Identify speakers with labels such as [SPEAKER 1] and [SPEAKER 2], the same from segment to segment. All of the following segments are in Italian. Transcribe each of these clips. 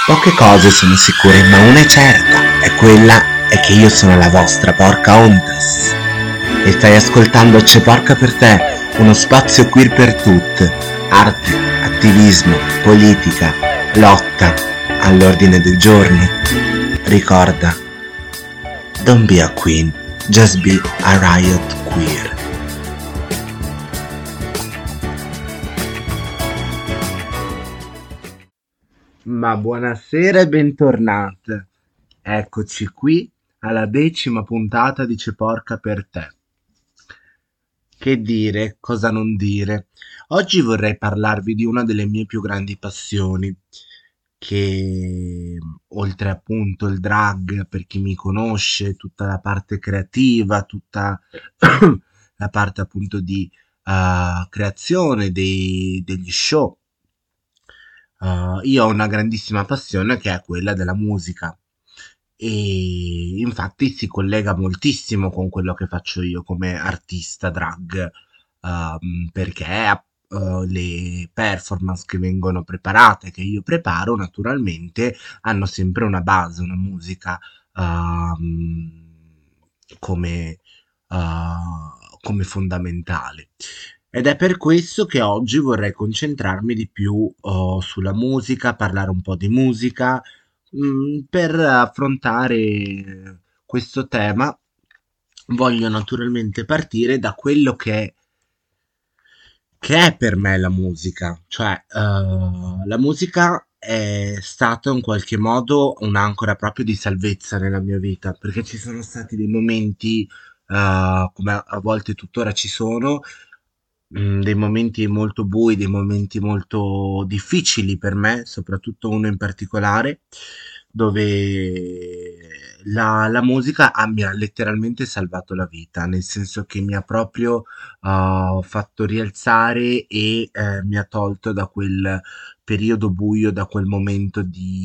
[SPEAKER 1] Poche cose sono sicure, ma una è certa, e quella è che io sono la vostra porca ondas. E stai ascoltando C'è Porca per te, uno spazio queer per tutte. Arte, attivismo, politica, lotta, all'ordine del giorno. Ricorda, don't be a queen, just be a riot queer. Ma buonasera e bentornate. Eccoci qui alla 10ª puntata di C'è Porca per te. Che dire, cosa non dire? Oggi vorrei parlarvi di una delle mie più grandi passioni, che oltre appunto il drag, per chi mi conosce, tutta la parte creativa, tutta la parte appunto di creazione degli show. Io ho una grandissima passione che è quella della musica e infatti si collega moltissimo con quello che faccio io come artista drag, perché le performance che vengono preparate, che io preparo, naturalmente hanno sempre una base, una musica come, come fondamentale. Ed è per questo che oggi vorrei concentrarmi di più, sulla musica, parlare un po' di musica, per affrontare questo tema. Voglio naturalmente partire da quello che è per me la musica, cioè la musica è stata in qualche modo un'ancora proprio di salvezza nella mia vita, perché ci sono stati dei momenti, come a volte tuttora ci sono, dei momenti molto bui, dei momenti molto difficili per me, soprattutto uno in particolare, dove la musica mi ha letteralmente salvato la vita, nel senso che mi ha proprio fatto rialzare e mi ha tolto da quel periodo buio, da quel momento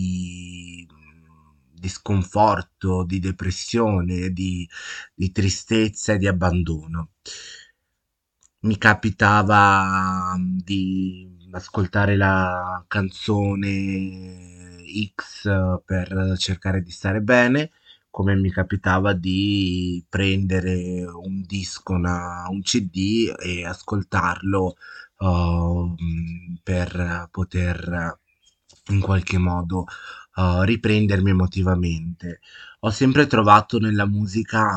[SPEAKER 1] di sconforto, di depressione, di tristezza e di abbandono. Mi capitava di ascoltare la canzone X per cercare di stare bene, come mi capitava di prendere un disco, un CD e ascoltarlo per poter in qualche modo riprendermi emotivamente. Ho sempre trovato nella musica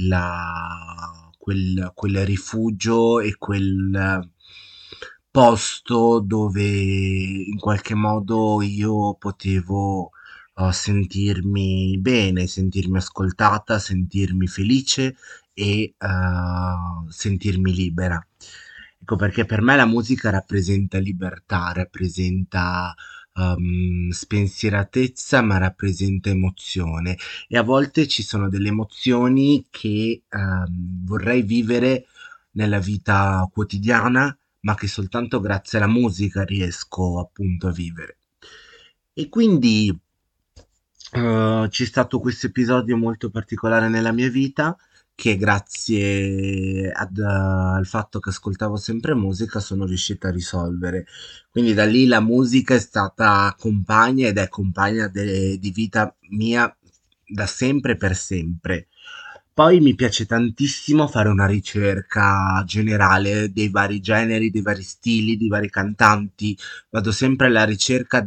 [SPEAKER 1] quel rifugio e quel posto dove in qualche modo io potevo sentirmi bene, sentirmi ascoltata, sentirmi felice e sentirmi libera. Ecco perché per me la musica rappresenta libertà, rappresenta spensieratezza, ma rappresenta emozione e a volte ci sono delle emozioni che vorrei vivere nella vita quotidiana, ma che soltanto grazie alla musica riesco appunto a vivere. E quindi c'è stato questo episodio molto particolare nella mia vita che grazie al fatto che ascoltavo sempre musica sono riuscita a risolvere. Quindi da lì la musica è stata compagna ed è compagna di vita mia da sempre e per sempre. Poi mi piace tantissimo fare una ricerca generale dei vari generi, dei vari stili, dei vari cantanti. Vado sempre alla ricerca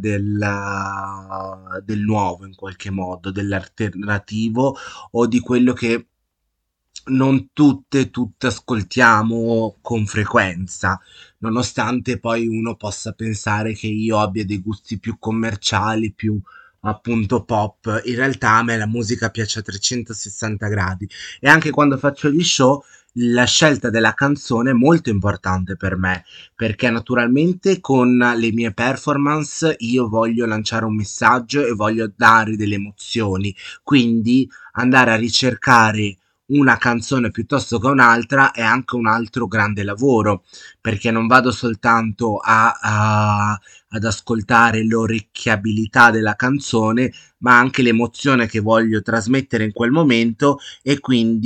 [SPEAKER 1] del nuovo in qualche modo, dell'alternativo o di quello che non tutte ascoltiamo con frequenza, nonostante poi uno possa pensare che io abbia dei gusti più commerciali, più appunto pop. In realtà a me la musica piace a 360 gradi e anche quando faccio gli show la scelta della canzone è molto importante per me, perché naturalmente con le mie performance io voglio lanciare un messaggio e voglio dare delle emozioni, quindi andare a ricercare una canzone piuttosto che un'altra è anche un altro grande lavoro, perché non vado soltanto ad ascoltare l'orecchiabilità della canzone, ma anche l'emozione che voglio trasmettere in quel momento e quindi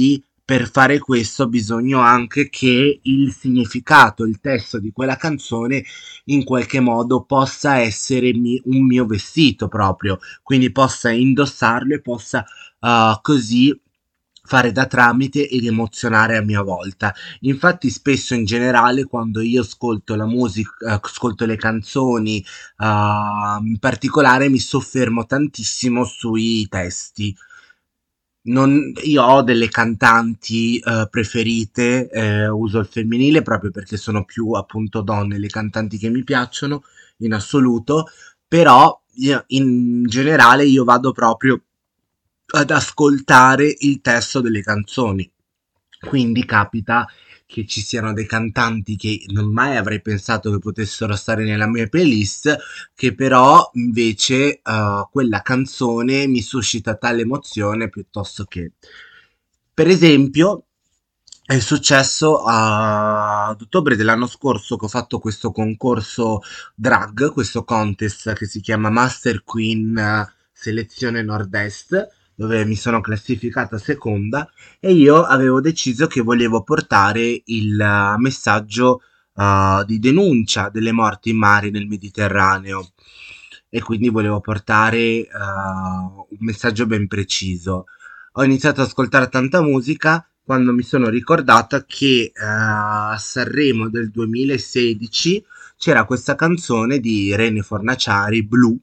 [SPEAKER 1] per fare questo bisogna anche che il significato, il testo di quella canzone in qualche modo possa essere un mio vestito proprio, quindi possa indossarlo e possa così fare da tramite ed emozionare a mia volta. Infatti spesso in generale quando io ascolto la musica, ascolto le canzoni, in particolare mi soffermo tantissimo sui testi. Io ho delle cantanti preferite, uso il femminile proprio perché sono più appunto donne le cantanti che mi piacciono in assoluto, però in generale io vado proprio ad ascoltare il testo delle canzoni. Quindi capita che ci siano dei cantanti che non mai avrei pensato che potessero stare nella mia playlist, che però invece quella canzone mi suscita tale emozione piuttosto che... Per esempio, è successo ad ottobre dell'anno scorso che ho fatto questo concorso drag, questo contest che si chiama Master Queen Selezione Nord-Est, dove mi sono classificata seconda e io avevo deciso che volevo portare il messaggio di denuncia delle morti in mare nel Mediterraneo e quindi volevo portare un messaggio ben preciso. Ho iniziato ad ascoltare tanta musica quando mi sono ricordata che a Sanremo del 2016 c'era questa canzone di Rene Fornaciari, Blu,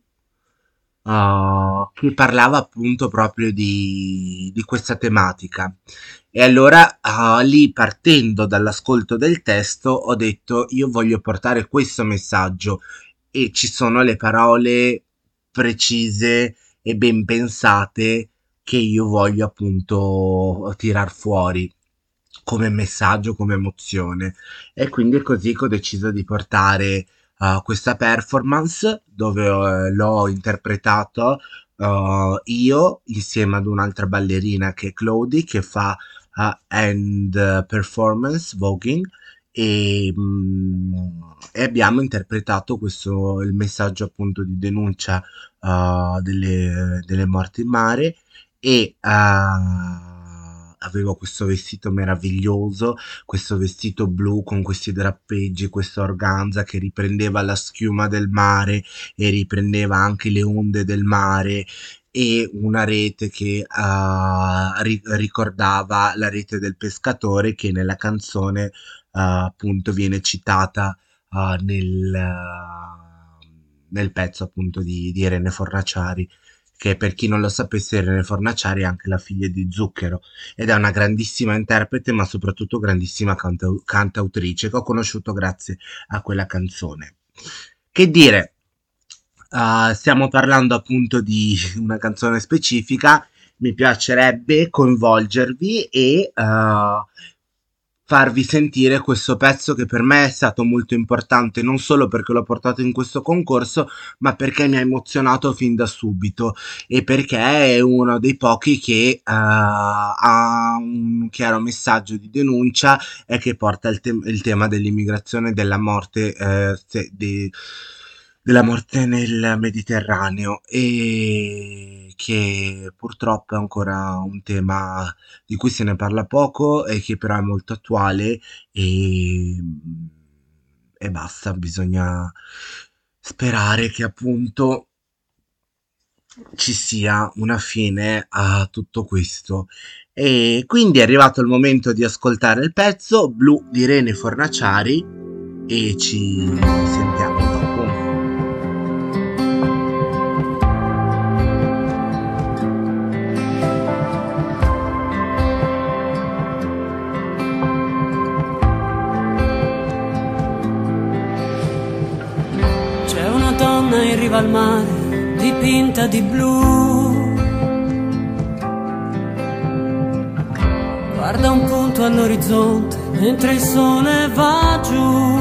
[SPEAKER 1] che parlava appunto proprio di questa tematica. E allora lì partendo dall'ascolto del testo ho detto io voglio portare questo messaggio e ci sono le parole precise e ben pensate che io voglio appunto tirar fuori come messaggio, come emozione. E quindi è così che ho deciso di portare questa performance dove l'ho interpretato io insieme ad un'altra ballerina che è Claudie che fa end performance voguing e abbiamo interpretato questo il messaggio appunto di denuncia delle morti in mare e avevo questo vestito meraviglioso, questo vestito blu con questi drappeggi, questo organza che riprendeva la schiuma del mare e riprendeva anche le onde del mare e una rete che ricordava la rete del pescatore che nella canzone appunto viene citata nel pezzo appunto di Irene Fornaciari che per chi non lo sapesse Irene Fornaciari è anche la figlia di Zucchero ed è una grandissima interprete ma soprattutto grandissima cantautrice che ho conosciuto grazie a quella canzone. Che dire, stiamo parlando appunto di una canzone specifica, mi piacerebbe coinvolgervi e farvi sentire questo pezzo che per me è stato molto importante non solo perché l'ho portato in questo concorso ma perché mi ha emozionato fin da subito e perché è uno dei pochi che ha un chiaro messaggio di denuncia e che porta il tema dell'immigrazione e della morte della morte nel Mediterraneo e che purtroppo è ancora un tema di cui se ne parla poco e che però è molto attuale e basta, bisogna sperare che appunto ci sia una fine a tutto questo. E quindi è arrivato il momento di ascoltare il pezzo Blu di Irene Fornaciari e ci sentiamo dopo.
[SPEAKER 2] In riva al mare, dipinta di blu, guarda un punto all'orizzonte mentre il sole va giù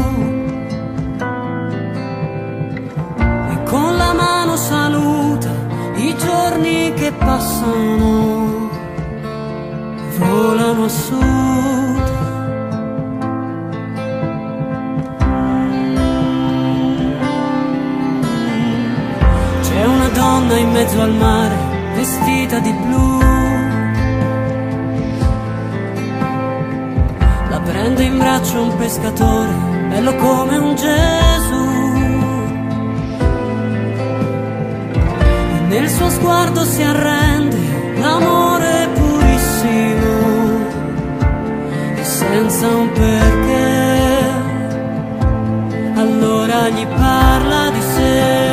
[SPEAKER 2] e con la mano saluta i giorni che passano e volano a sud. Donna in mezzo al mare, vestita di blu, Prende in braccio un pescatore, bello come un Gesù, e nel suo sguardo si arrende l'amore purissimo, e senza un perché, allora gli parla di sé.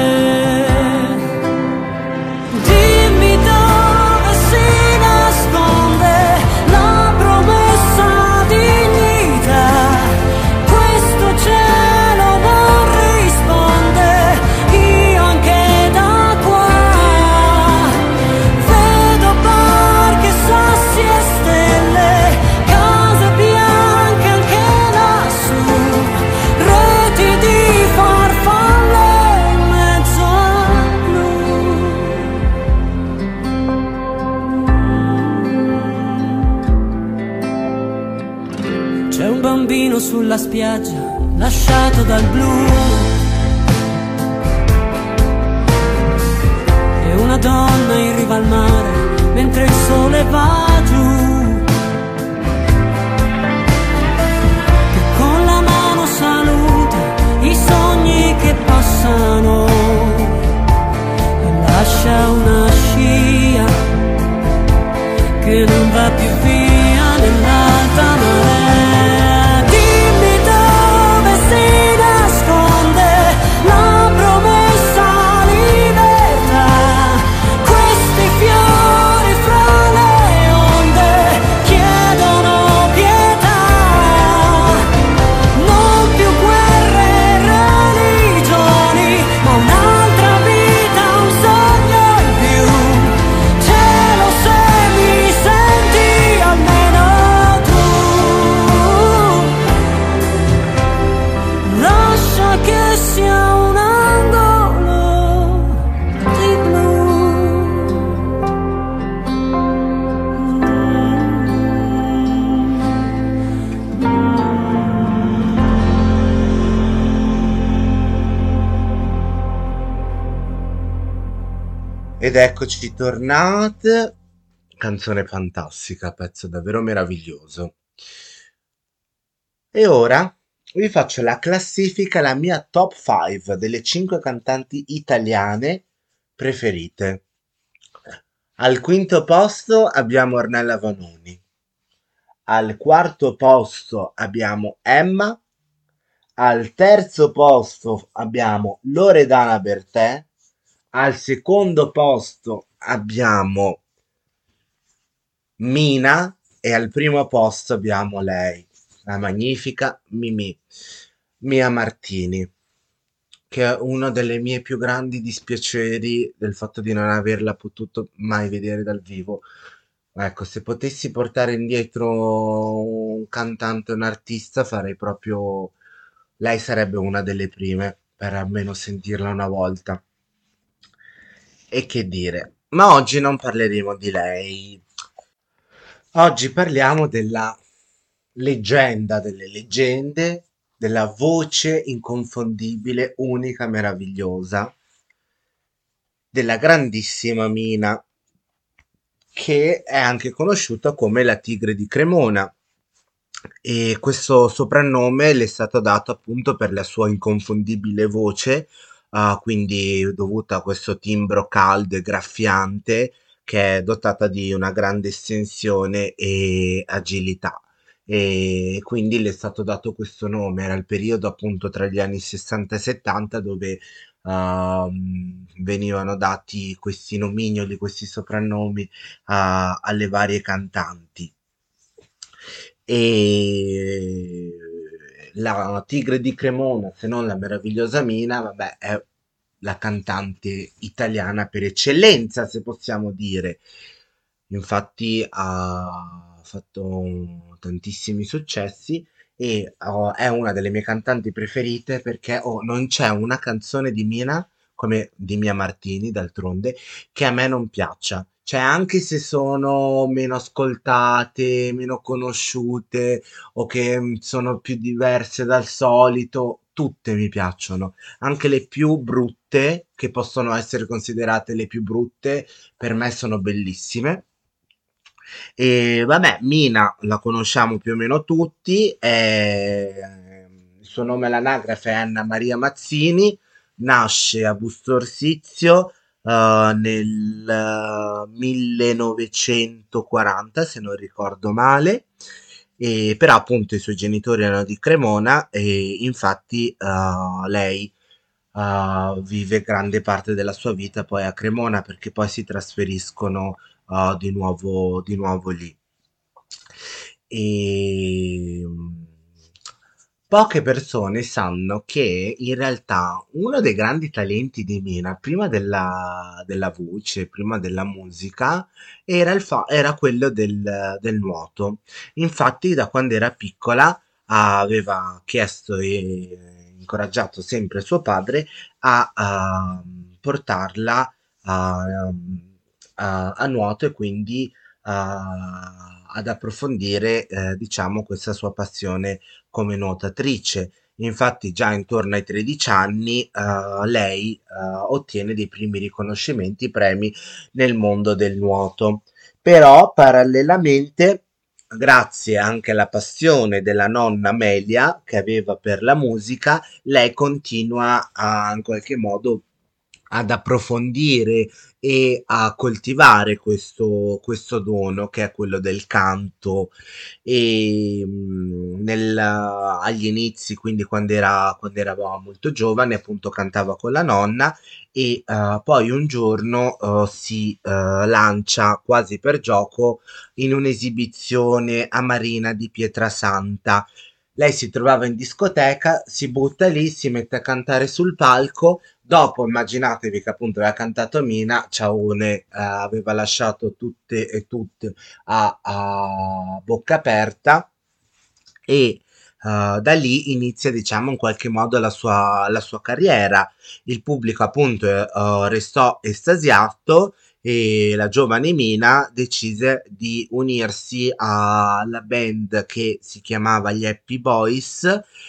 [SPEAKER 2] Dimmi dove si nasconde la promessa dignità. Questo cielo non risponde, io anche da qua vedo barche, sassi e stelle, case bianche anche lassù, reti di farfalle in mezzo al blu. C'è un bambino sulla spiaggia lasciato dal blu, e una donna in riva al mare mentre il sole va giù, che con la mano saluta i sogni che passano e lascia una scia che non va più via nell'alta marea. Dimmi dove si nasconde la promessa libertà. Questi fiori fra le onde chiedono pietà. Non più guerre e religioni, ma un'altra vita, un sogno in più. Cielo, se mi senti almeno tu, lascia che sia un angolo di blu.
[SPEAKER 1] Ed eccoci tornate. Canzone fantastica, pezzo davvero meraviglioso. E ora vi faccio la classifica, la mia top 5 delle 5 cantanti italiane preferite. Al quinto posto abbiamo Ornella Vanoni. Al quarto posto abbiamo Emma. Al terzo posto abbiamo Loredana Bertè. Al secondo posto abbiamo Mina e al primo posto abbiamo lei, la magnifica Mia Martini, che è uno delle mie più grandi dispiaceri del fatto di non averla potuto mai vedere dal vivo. Ecco, se potessi portare indietro un cantante, un artista, farei proprio... Lei sarebbe una delle prime, per almeno sentirla una volta. E che dire, ma oggi non parleremo di lei. Oggi parliamo della leggenda delle leggende, della voce inconfondibile, unica, meravigliosa, della grandissima Mina, che è anche conosciuta come la Tigre di Cremona. E questo soprannome le è stato dato appunto per la sua inconfondibile voce, quindi dovuta a questo timbro caldo e graffiante, che è dotata di una grande estensione e agilità. E quindi le è stato dato questo nome. Era il periodo appunto tra gli anni 60 e 70 dove venivano dati questi nomignoli, questi soprannomi alle varie cantanti. E la Tigre di Cremona, se non la meravigliosa Mina, vabbè, è la cantante italiana per eccellenza, se possiamo dire. Infatti ha fatto tantissimi successi e è una delle mie cantanti preferite perché non c'è una canzone di Mina, come di Mia Martini, d'altronde, che a me non piaccia. Cioè, anche se sono meno ascoltate, meno conosciute o che sono più diverse dal solito, tutte mi piacciono. Anche le più brutte, che possono essere considerate le più brutte, per me sono bellissime. E vabbè, Mina la conosciamo più o meno tutti, il suo nome all'anagrafe è Anna Maria Mazzini, nasce a Busto Orsizio nel 1940, se non ricordo male, e, però appunto i suoi genitori erano di Cremona e infatti lei vive grande parte della sua vita poi a Cremona perché poi si trasferiscono di nuovo lì. E poche persone sanno che in realtà uno dei grandi talenti di Mina, prima della voce, prima della musica, era quello del nuoto. Infatti, da quando era piccola aveva chiesto e incoraggiato sempre suo padre a portarla a, a nuoto e quindi ad approfondire, diciamo, questa sua passione come nuotatrice. Infatti, già intorno ai 13 anni, lei ottiene dei primi riconoscimenti, premi nel mondo del nuoto. Però, parallelamente, grazie anche alla passione della nonna Amelia che aveva per la musica, lei continua in qualche modo ad approfondire e a coltivare questo dono che è quello del canto e agli inizi, quindi quando era molto giovane, appunto cantava con la nonna e poi un giorno si lancia quasi per gioco in un'esibizione a Marina di Pietrasanta. Lei si trovava in discoteca, si butta lì, si mette a cantare sul palco. Dopo, immaginatevi che appunto aveva cantato Mina, Ciaone aveva lasciato tutte e tutte a bocca aperta e da lì inizia, diciamo, in qualche modo la sua carriera. Il pubblico appunto restò estasiato e la giovane Mina decise di unirsi alla band che si chiamava gli Happy Boys.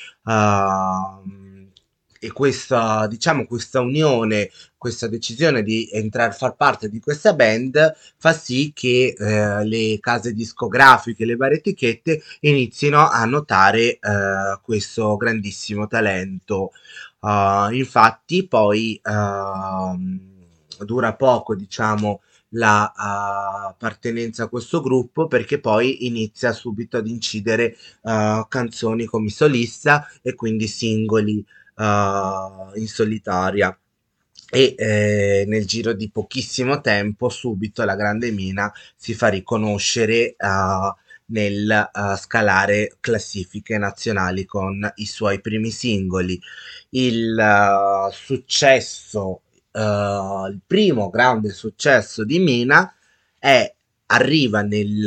[SPEAKER 1] E questa, diciamo, questa unione, questa decisione di entrare a far parte di questa band fa sì che le case discografiche, le varie etichette inizino a notare questo grandissimo talento. Infatti, poi dura poco, diciamo, la appartenenza a questo gruppo perché poi inizia subito ad incidere canzoni come solista e quindi singoli in solitaria. E nel giro di pochissimo tempo, subito la grande Mina si fa riconoscere nel scalare classifiche nazionali con i suoi primi singoli. Il successo, il primo grande successo di Mina è arriva nel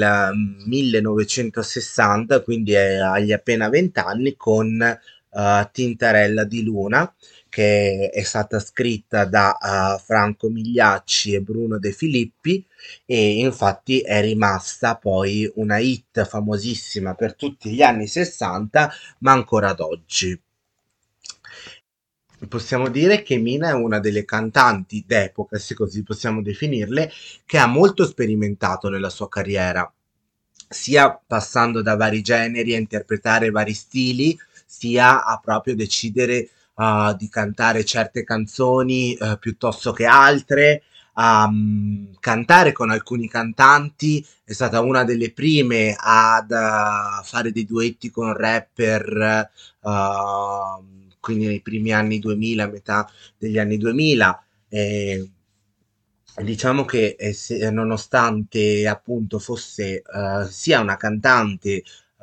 [SPEAKER 1] 1960, quindi agli appena 20 anni, con Tintarella di Luna, che è stata scritta da Franco Migliacci e Bruno De Filippi e infatti è rimasta poi una hit famosissima per tutti gli anni 60, ma ancora ad oggi. Possiamo dire che Mina è una delle cantanti d'epoca, se così possiamo definirle, che ha molto sperimentato nella sua carriera, sia passando da vari generi a interpretare vari stili, sia a proprio decidere di cantare certe canzoni piuttosto che altre, a cantare con alcuni cantanti, è stata una delle prime ad fare dei duetti con rapper, quindi nei primi anni 2000, a metà degli anni 2000. eh, Diciamo che nonostante appunto fosse sia una cantante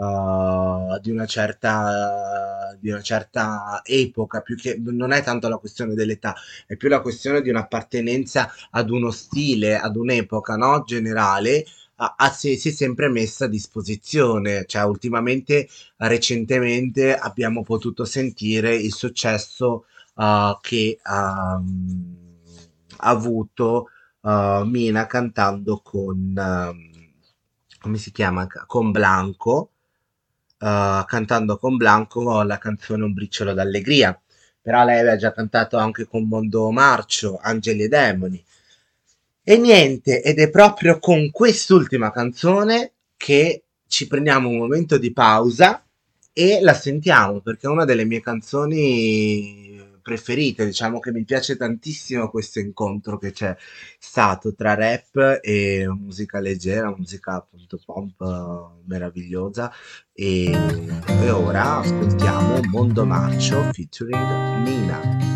[SPEAKER 1] di una certa epoca, più che non è tanto la questione dell'età, è più la questione di un'appartenenza ad uno stile, ad un'epoca, no? Generale, si è sempre messa a disposizione. Cioè, ultimamente, recentemente, abbiamo potuto sentire il successo che ha avuto Mina cantando con, come si chiama? Con Blanco, cantando con Blanco la canzone Un briciolo d'allegria. Però lei aveva già cantato anche con Mondo Marcio, Angeli e Demoni. E niente, ed è proprio con quest'ultima canzone che ci prendiamo un momento di pausa e la sentiamo perché è una delle mie canzoni preferite. Diciamo che mi piace tantissimo questo incontro che c'è stato tra rap e musica leggera, musica appunto pop meravigliosa. E ora ascoltiamo Mondo Marcio featuring Nina.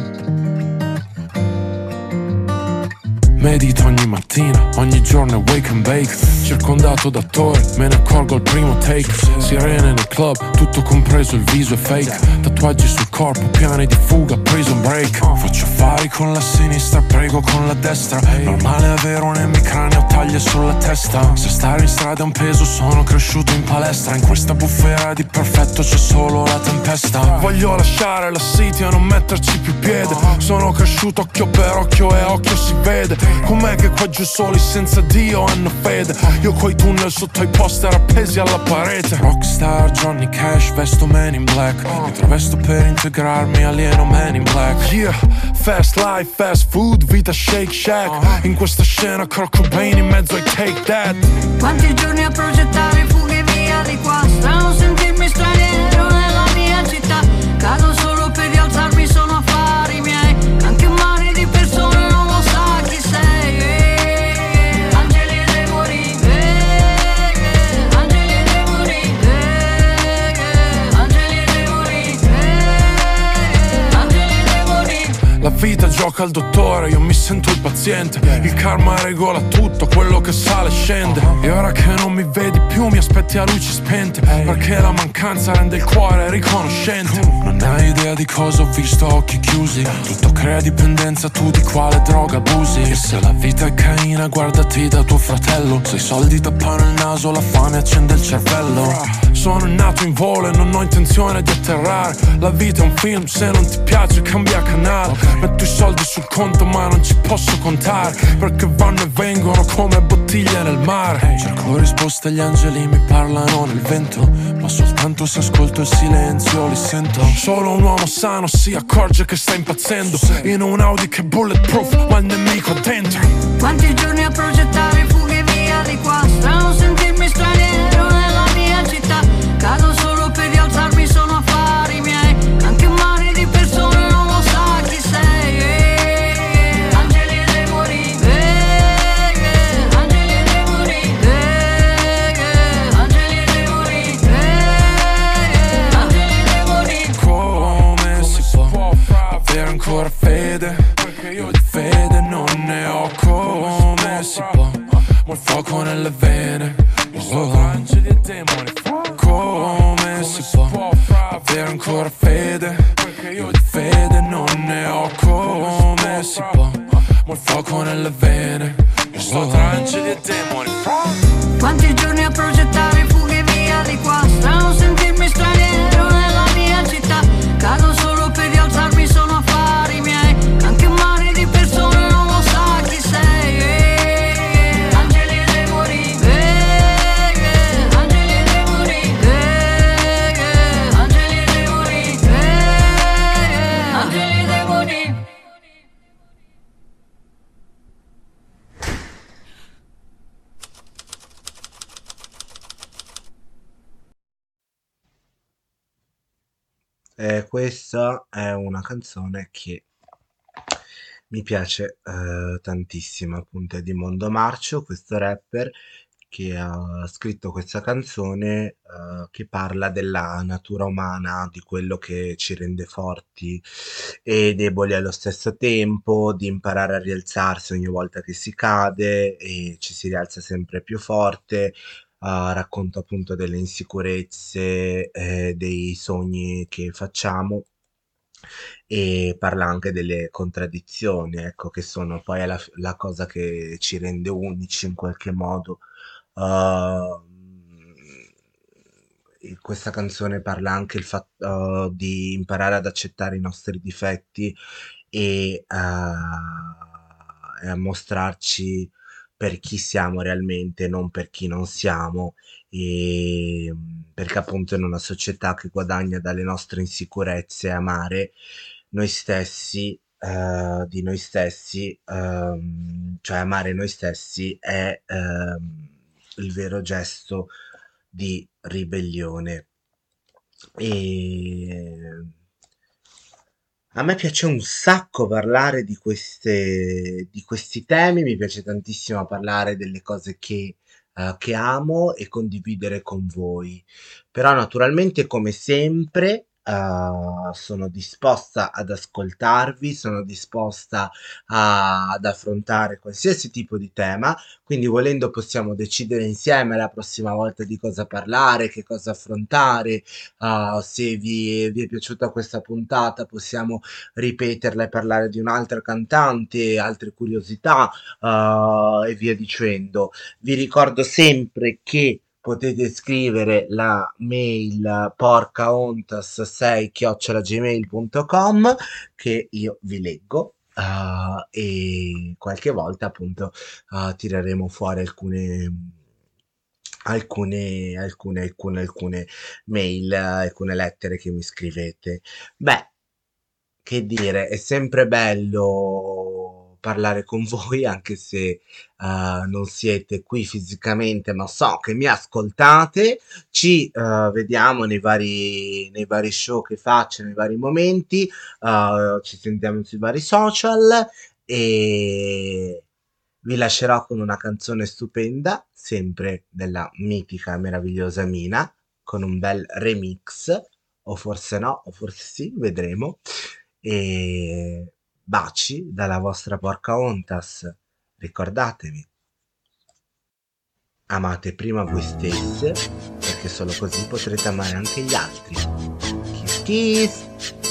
[SPEAKER 3] Medito ogni mattina, ogni giorno è wake and bake. Circondato da attori, me ne accorgo al primo take. Sirene nel club, tutto compreso il viso è fake. Tatuaggi sul corpo, piani di fuga, prison break. Faccio affari con la sinistra, prego con la destra. Normale avere un emicraneo, taglie sulla testa. Se stare in strada è un peso, sono cresciuto in palestra. In questa bufera di perfetto c'è solo la tempesta. Voglio lasciare la city e non metterci più piede. Sono cresciuto occhio per occhio e occhio si vede. Com'è che qua giù soli senza Dio hanno fede? Io coi tunnel sotto i poster appesi alla parete. Rockstar, Johnny Cash, vesto Man in Black. Mi travesto per integrarmi, alieno Man in Black. Yeah, fast life, fast food, vita Shake Shack. In questa scena Kurt Cobain in mezzo ai Take That.
[SPEAKER 2] Quanti giorni a progettare fughe via di qua. Strano sentirmi straniero nella mia città. Cado solo per rialzarmi, sono affari miei. Anche un mare di persone non lo sa chi sei. Angeli demoni, angeli demoni, angeli demoni, angeli demoni.
[SPEAKER 3] La vita gioca al dottore, io mi sento il paziente. Il karma regola tutto, quello che sale scende. E ora che non mi vedi più mi aspetti a luci spente, perché la mancanza rende il cuore riconoscente. Non hai idea di cosa ho visto a occhi chiusi. Tutto crea dipendenza, tu di quale droga abusi. E se la vita è caina guardati da tuo fratello. Se i soldi tappano il naso la fame accende il cervello. Sono nato in volo e non ho intenzione di atterrare. La vita è un film, se non ti piace cambia canale. Metto i soldi sul conto ma non ci posso contare, perché vanno e vengono come bottiglie nel mare. Cerco risposte, gli angeli mi parlano nel vento, ma soltanto se ascolto il silenzio li sento. Solo un uomo sano si accorge che sta impazzendo in un Audi che è bulletproof ma il nemico dentro.
[SPEAKER 2] Quanti giorni a progettare fughe via di qua. Strano sentirmi straniero nella mia città. Cado solo per rialzarmi, sono affari miei. Anche un mare di persone non lo sa chi sei. Angeli demoni, angeli demoni, angeli demoni, angeli demoni.
[SPEAKER 3] Come si può avere ancora fede? Perché io di fede non ne ho. Come si può? Ma il fuoco nelle vene. Angeli e demoni. Come si può avere ancora fede? Perché io di fede non ne ho. Come si può? Ma il fuoco nelle vene. Io sto tra angeli e demoni.
[SPEAKER 2] Quanti giorni a progettare fughe via di qua. Strano sentirmi straniero nella mia città. Cado solo per rialzarmi, sono affari miei. Anche un mare di persone non lo sa chi sei. Angeli demoni, angeli demoni, angeli demoni, angeli demoni.
[SPEAKER 1] Questa è una canzone che mi piace tantissimo, appunto, è di Mondo Marcio, questo rapper che ha scritto questa canzone che parla della natura umana, di quello che ci rende forti e deboli allo stesso tempo, di imparare a rialzarsi ogni volta che si cade e ci si rialza sempre più forte. Racconta appunto delle insicurezze, dei sogni che facciamo e parla anche delle contraddizioni, ecco, che sono poi la cosa che ci rende unici in qualche modo. Uh, Questa canzone parla anche il fatto di imparare ad accettare i nostri difetti e e a mostrarci per chi siamo realmente, non per chi non siamo, perché appunto in una società che guadagna dalle nostre insicurezze, amare noi stessi di noi stessi, cioè amare noi stessi, è il vero gesto di ribellione. E a me piace un sacco parlare di questi temi, mi piace tantissimo parlare delle cose che amo e condividere con voi. Però naturalmente, come sempre, sono disposta ad ascoltarvi, sono disposta ad affrontare qualsiasi tipo di tema, quindi volendo possiamo decidere insieme la prossima volta di cosa parlare, che cosa affrontare. Se vi è piaciuta questa puntata possiamo ripeterla e parlare di un'altra cantante, altre curiosità, e via dicendo. Vi ricordo sempre che potete scrivere la mail porcaontas6@gmail.com che io vi leggo. E qualche volta appunto tireremo fuori alcune mail, alcune lettere che mi scrivete. Beh, che dire, è sempre bello parlare con voi, anche se non siete qui fisicamente, ma so che mi ascoltate. Ci vediamo nei vari show che faccio, nei vari momenti. Ci sentiamo sui vari social e vi lascerò con una canzone stupenda, sempre della mitica e meravigliosa Mina, con un bel remix, o forse no, o forse sì, vedremo. E baci dalla vostra porca Ontas. Ricordatevi, amate prima voi stesse, perché solo così potrete amare anche gli altri. Kiss kiss!